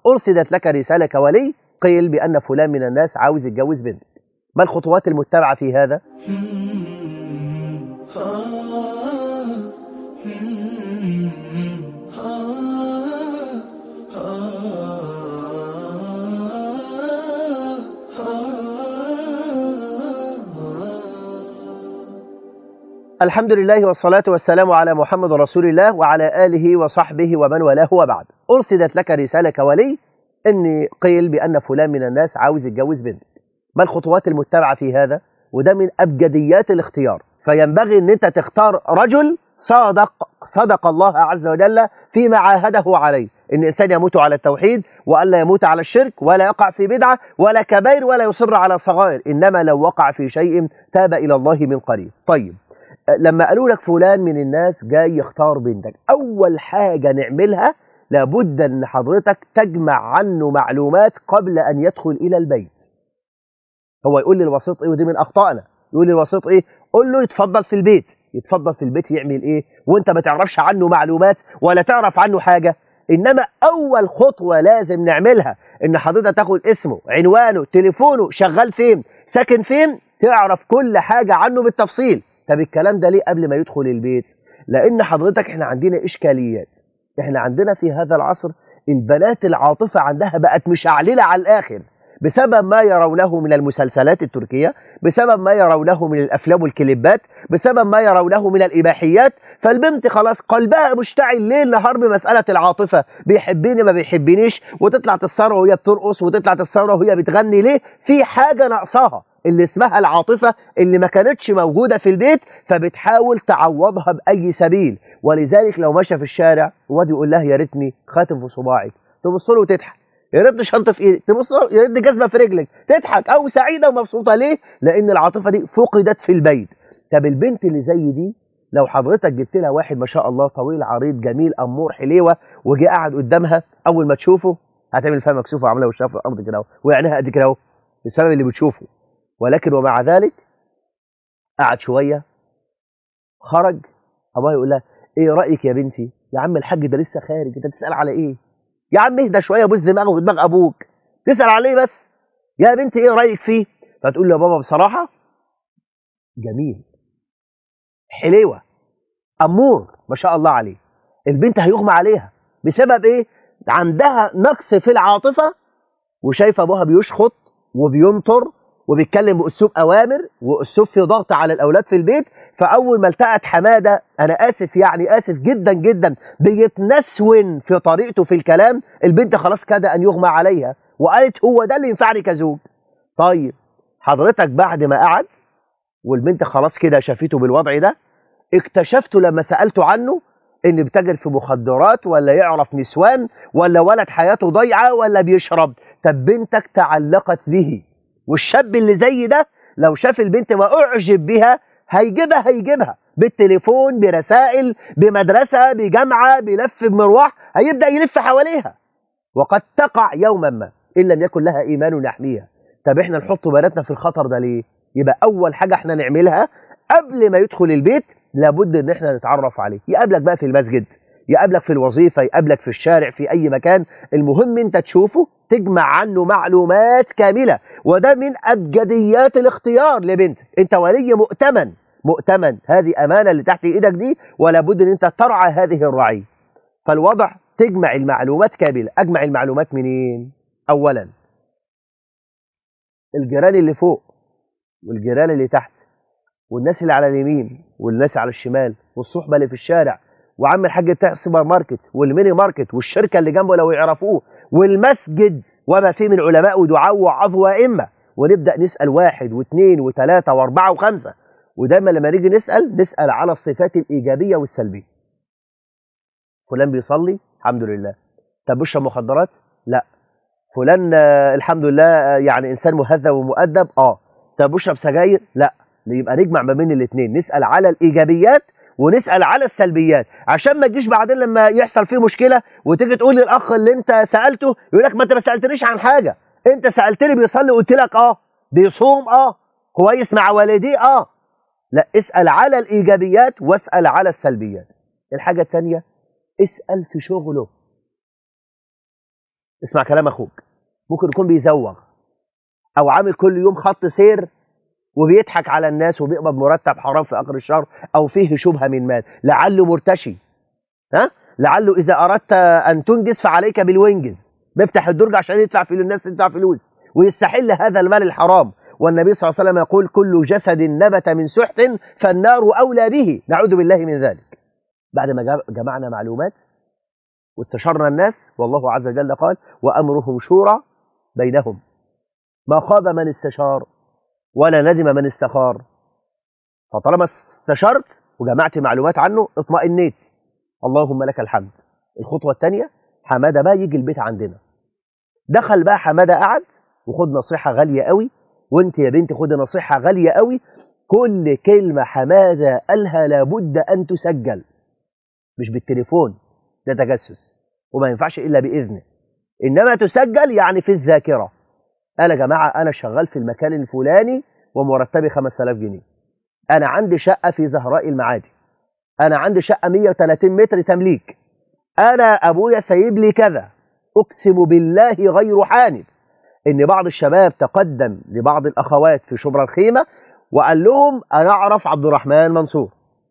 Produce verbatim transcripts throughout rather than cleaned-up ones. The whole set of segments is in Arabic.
أرسلت لك رسالة كولي، قيل بأن فلان من الناس عاوز يتجوز بنتك. ما الخطوات المتبعة في هذا؟ الحمد لله والصلاة والسلام على محمد رسول الله وعلى آله وصحبه ومن والاه وبعد. أرسلت لك رسالة كولي إن قيل بأن فلان من الناس عاوز يتجوز بنتك. ما الخطوات المتبعة في هذا؟ وده من أبجديات الاختيار، فينبغي أن أنت تختار رجل صادق صدق الله عز وجل فيما عاهده عليه، إن الإنسان يموت على التوحيد وألا يموت على الشرك ولا يقع في بدعة ولا كبائر ولا يصر على صغائر، إنما لو وقع في شيء تاب إلى الله من قريب. طيب، لما قالوا لك فلان من الناس جاي يختار بنتك، أول حاجة نعملها لابد أن حضرتك تجمع عنه معلومات قبل أن يدخل إلى البيت. هو يقول لي الوسيط إيه؟ ودي من أخطائنا. يقول لي الوسيط إيه؟ قول له يتفضل في البيت. يتفضل في البيت يعمل إيه وأنت ما تعرفش عنه معلومات ولا تعرف عنه حاجة؟ إنما أول خطوة لازم نعملها إن حضرتك تاخد اسمه، عنوانه، تليفونه، شغال فين، ساكن فين، تعرف كل حاجة عنه بالتفصيل. طب الكلام ده ليه قبل ما يدخل البيت؟ لأن حضرتك إحنا عندنا إشكاليات. إحنا عندنا في هذا العصر البنات العاطفة عندها بقت مشعللة على الآخر، بسبب ما يرونه من المسلسلات التركية، بسبب ما يرونه من الأفلام والكليبات، بسبب ما يرونه من الإباحيات. فالبنت خلاص قلبها مشتعل ليل نهار بمسألة العاطفة، بيحبني ما بيحبنيش، وتطلع تتصور وهي بترقص، وتطلع تتصور وهي بتغني. ليه؟ في حاجة ناقصاها اللي اسمها العاطفة اللي ما كانتش موجودة في البيت، فبتحاول تعوضها بأي سبيل. ولذلك لو ماشى في الشارع وادي يقول لها يا ريتني خاتم في صباعك، تبص له وتضحك. يا ريتني شنطه في ايدك، تبص له يا ريتني جزمه في رجلك، تضحك او سعيده ومبسوطه. ليه؟ لان العاطفه دي فقدت في البيت. طب البنت اللي زي دي لو حضرتك جبت لها واحد ما شاء الله طويل عريض جميل امور حليوه وجي قاعد قدامها، اول ما تشوفه هتعمل فيها مكسوفه وعامله وشها في الارض كده اهو وعينها قد كده اهو بسبب اللي بتشوفه. ولكن ومع ذلك قعد شويه، خرج، ابوها يقول لها ايه رايك يا بنتي؟ يا عم الحاج ده لسه خارج، انت تسال على ايه؟ يا عم اهدى شويه، بوس دماغه ودماغ ابوك، تسال عليه بس. يا بنتي ايه رايك فيه؟ فتقول له يا بابا بصراحه جميل، حليوه، امور ما شاء الله عليه. البنت هيغمى عليها بسبب ايه؟ عندها نقص في العاطفه، وشايفه ابوها بيشخط وبينطر وبيتكلم باسلوب اوامر واسلوب في ضغط على الاولاد في البيت. فاول ما التقت حماده، انا اسف يعني اسف جدا جدا، بيتنسون في طريقته في الكلام، البنت خلاص كاد ان يغمى عليها وقالت هو ده اللي ينفعني كزوج. طيب حضرتك بعد ما قعد والبنت خلاص كده شافته بالوضع ده، اكتشفته لما سالته عنه ان بيتاجر في مخدرات ولا يعرف نسوان ولا ولد حياته ضيعه ولا بيشرب. طب بنتك تعلقت به، والشاب اللي زي ده لو شاف البنت واعجب بها هيجيبها هيجيبها بالتليفون، برسائل، بمدرسه، بجامعه، بلف بمروح، هيبدا يلف حواليها وقد تقع يوما ما ان لم يكن لها ايمان يحميها. طب احنا نحط بناتنا في الخطر ده ليه؟ يبقى اول حاجه احنا نعملها قبل ما يدخل البيت لابد ان احنا نتعرف عليه. يقابلك بقى في المسجد، يقابلك في الوظيفه، يقابلك في الشارع، في اي مكان، المهم انت تشوفه، تجمع عنه معلومات كامله. وده من ابجديات الاختيار لبنتك. انت ولي مؤتمن، مؤتمن، هذه امانه اللي تحت ايدك دي، ولا بد ان انت ترعى هذه الرعيه. فالوضع تجمع المعلومات كامله. اجمع المعلومات منين؟ اولا الجيران اللي فوق والجيران اللي تحت والناس اللي على اليمين والناس على الشمال والصحبه اللي في الشارع وعم الحاج بتاع السوبر ماركت والميني ماركت والشركه اللي جنبه لو يعرفوه والمسجد وما فيه من علماء ودعاء وعظ وائمه. ونبدا نسال واحد واثنين وثلاثه واربعه وخمسه. ودايما لما نيجي نسال نسال على الصفات الايجابيه والسلبيه. فلان بيصلي؟ الحمد لله. طب بيشرب مخدرات؟ لا. فلان آه الحمد لله آه يعني انسان مهذب ومؤدب؟ اه. طب بيشرب سجاير؟ لا. يبقى نجمع ما بين الاثنين، نسال على الايجابيات ونسال على السلبيات، عشان ما تجيش بعدين لما يحصل فيه مشكله وتيجي تقول للاخ اللي انت سالته يقول لك ما انت ما سالتنيش عن حاجه، انت سالتني بيصلي قلت لك اه، بيصوم اه، كويس مع والديه اه. لا، اسال على الايجابيات واسال على السلبيات. الحاجه الثانيه اسال في شغله. اسمع كلام اخوك، ممكن يكون بيزوغ او عامل كل يوم خط سير وبيضحك على الناس وبيقبض مرتب حرام في اخر الشهر، او فيه شبهه من مال، لعله مرتشي، ها، لعله اذا اردت ان تنجز فعليك بالوينجز، بيفتح الدرج عشان يدفع في الناس تدفع فلوس ويستحل هذا المال الحرام. والنبي صلى الله عليه وسلم يقول كل جسد نبت من سحت فالنار اولى به، نعوذ بالله من ذلك. بعد ما جمعنا معلومات واستشرنا الناس، والله عز وجل قال وامرهم شورى بينهم، ما خاب من استشار ولا ندم من استخار. فطالما استشرت وجمعت معلومات عنه اطمئنيت، اللهم لك الحمد. الخطوه الثانيه، حماده بقى يجي البيت عندنا. دخل بقى حماده، قعد وخد نصيحه غاليه قوي، وانت يا بنتي خدي نصيحه غاليه قوي. كل كلمه حماده قالها لابد ان تسجل، مش بالتليفون، ده تجسس وما ينفعش الا باذنه، انما تسجل يعني في الذاكره. قال يا جماعه انا شغال في المكان الفلاني ومرتبي خمسة آلاف جنيه، انا عندي شقه في زهراء المعادي، انا عندي شقه مية وتلاتين متر تمليك، انا ابويا سايب لي كذا. اقسم بالله غير حانث ان بعض الشباب تقدم لبعض الاخوات في شبرا الخيمه وقال لهم انا اعرف عبد الرحمن منصور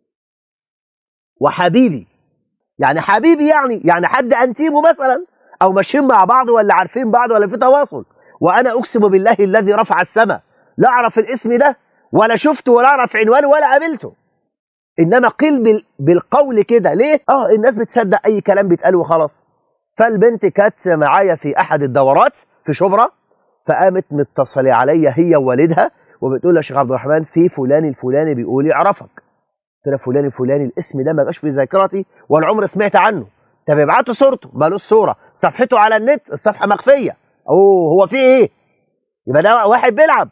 وحبيبي، يعني حبيبي يعني يعني حد انتيمه مثلا، او ماشيين مع بعض ولا عارفين بعض ولا في تواصل، وانا اقسم بالله الذي رفع السماء لا اعرف الاسم ده ولا شفته ولا اعرف عنوانه ولا قابلته، انما قيل بالقول كده. ليه؟ اه الناس بتصدق اي كلام بيتقال وخلاص. فالبنت كانت معايا في احد الدورات في شبرا، فقامت متصله عليا هي ووالدها وبتقول يا شيخ عبد الرحمن في فلان الفلاني بيقول يعرفك. قلت لها فلان الفلاني الاسم ده ما جاش في ذاكرتي ولا عمري سمعت عنه. طب ابعتوا صورته، مالوش صوره، صفحته على النت الصفحه مخفيه. اوه هو في ايه؟ يبقى ده واحد بيلعب.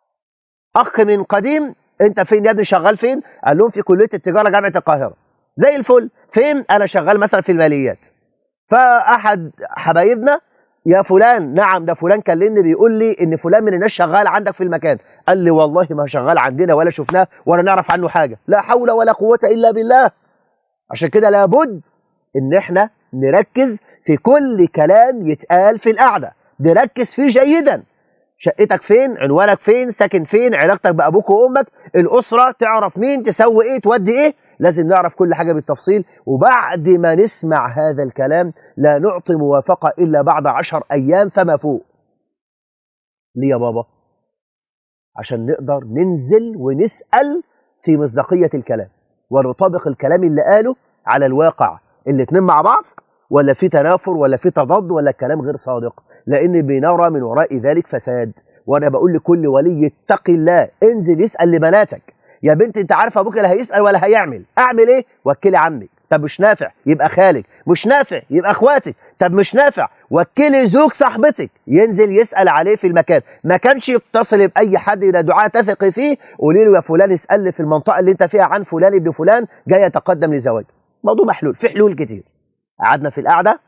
اخ من قديم، انت فين يا ابني شغال فين؟ قال لهم في كليه التجاره جامعه القاهره. زي الفل. فين؟ انا شغال مثلا في الماليات. فاحد حبايبنا يا فلان، نعم ده فلان كلمني بيقول لي ان فلان من الناس شغال عندك في المكان. قال لي والله ما شغال عندنا ولا شفناه ولا نعرف عنه حاجه. لا حول ولا قوه الا بالله. عشان كده لابد ان احنا نركز في كل كلام يتقال في القعده، نركز فيه جيدا. شقتك فين؟ عنوانك فين؟ ساكن فين؟ علاقتك بابوك وامك؟ الاسره؟ تعرف مين؟ تسوي ايه؟ تودي ايه؟ لازم نعرف كل حاجه بالتفصيل. وبعد ما نسمع هذا الكلام لا نعطي موافقه الا بعد عشر ايام فما فوق. ليه يا بابا؟ عشان نقدر ننزل ونسال في مصداقيه الكلام ونطابق الكلام اللي قاله على الواقع، الاتنين مع بعض ولا في تنافر ولا في تضاد ولا الكلام غير صادق، لان بنرى من وراء ذلك فساد. وانا بقول لكل ولي اتق الله، انزل اسال لبناتك. يا بنت انت عارفه ابوك لا هيسال ولا هيعمل، اعمل ايه؟ وكلي عمك. طب مش نافع يبقى خالك، مش نافع يبقى اخواتك، طب مش نافع وكلي زوج صاحبتك ينزل يسال عليه في المكان. ما كانش يتصل باي حد الى دعاء تثقي فيه، قولي له يا فلان اسال لي في المنطقه اللي انت فيها عن فلان ابن فلان جاي يتقدم لزواج. موضوع محلول، في حلول كتير. قعدنا في القعده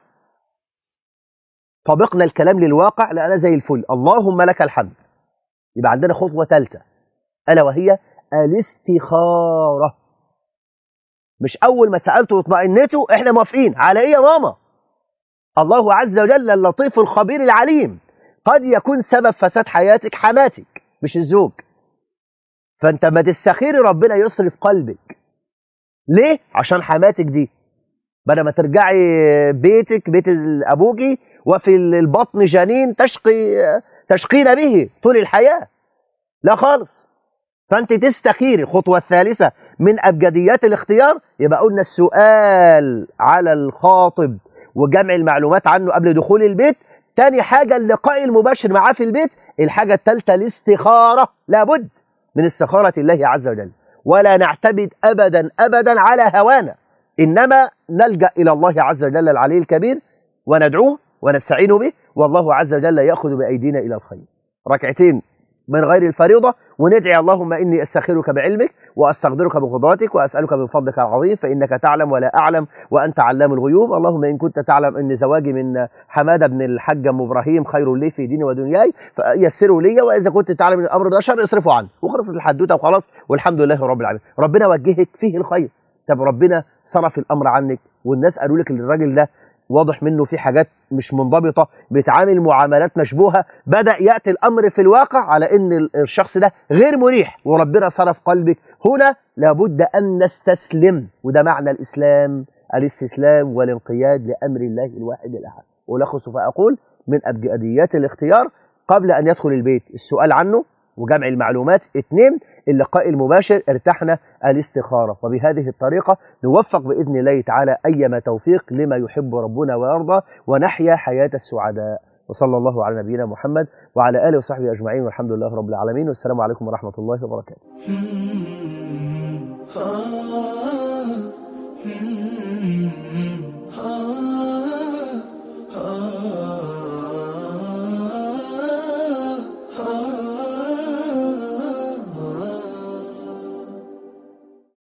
طبقنا الكلام للواقع، لقينا زي الفل، اللهم لك الحمد. يبقى عندنا خطوه ثالثه الا وهي الاستخاره. مش اول ما سالته واطمئنته احنا موافقين على ايه يا ماما؟ الله عز وجل اللطيف الخبير العليم، قد يكون سبب فساد حياتك حماتك مش الزوج. فانت ما تستخيري ربنا يصرف قلبك. ليه؟ عشان حماتك دي بدل ما ترجعي بيتك بيت ابوكي وفي البطن جنين تشقي تشقين به طول الحياه. لا خالص. فانت تستخيري. الخطوه الثالثه من ابجديات الاختيار يبقى قلنا السؤال على الخاطب وجمع المعلومات عنه قبل دخول البيت. تاني حاجه اللقاء المباشر معاه في البيت. الحاجه الثالثه الاستخاره، لابد من استخاره الله عز وجل، ولا نعتمد ابدا ابدا على هوانا، انما نلجا الى الله عز وجل العلي الكبير وندعوه ونستعين به، والله عز وجل ياخذ بايدينا الى الخير. ركعتين من غير الفريضة وندعي اللهم إني أستخيرك بعلمك وأستقدرك بقدرتك وأسألك من فضلك العظيم فإنك تعلم ولا أعلم وأنت علام الغيوب. اللهم إن كنت تعلم أن زواجي من حمادة بن الحاج أم إبراهيم خير لي في ديني ودنياي فيسره لي، وإذا كنت تعلم أن الأمر ده شر اصرفه عنه. وخلصت الحدوتة وخلاص والحمد لله رب العالمين. ربنا وجهك فيه الخير. طب ربنا صرف الأمر عنك والناس قالوا لك الراجل ده واضح منه في حاجات مش منضبطة، بيتعامل معاملات مشبوهة، بدأ يأتي الأمر في الواقع على أن الشخص ده غير مريح وربنا صرف قلبك، هنا لابد أن نستسلم، وده معنى الإسلام، الاستسلام والانقياد لأمر الله الواحد الأحد. ألخص فأقول من أبجديات الاختيار قبل أن يدخل البيت السؤال عنه وجمع المعلومات. اثنين، اللقاء المباشر، ارتحنا الاستخارة. وبهذه الطريقة نوفق بإذن الله تعالى أيما توفيق لما يحب ربنا ويرضى، ونحيا حياة السعداء. وصلى الله على نبينا محمد وعلى آله وصحبه أجمعين، والحمد لله رب العالمين، والسلام عليكم ورحمة الله وبركاته.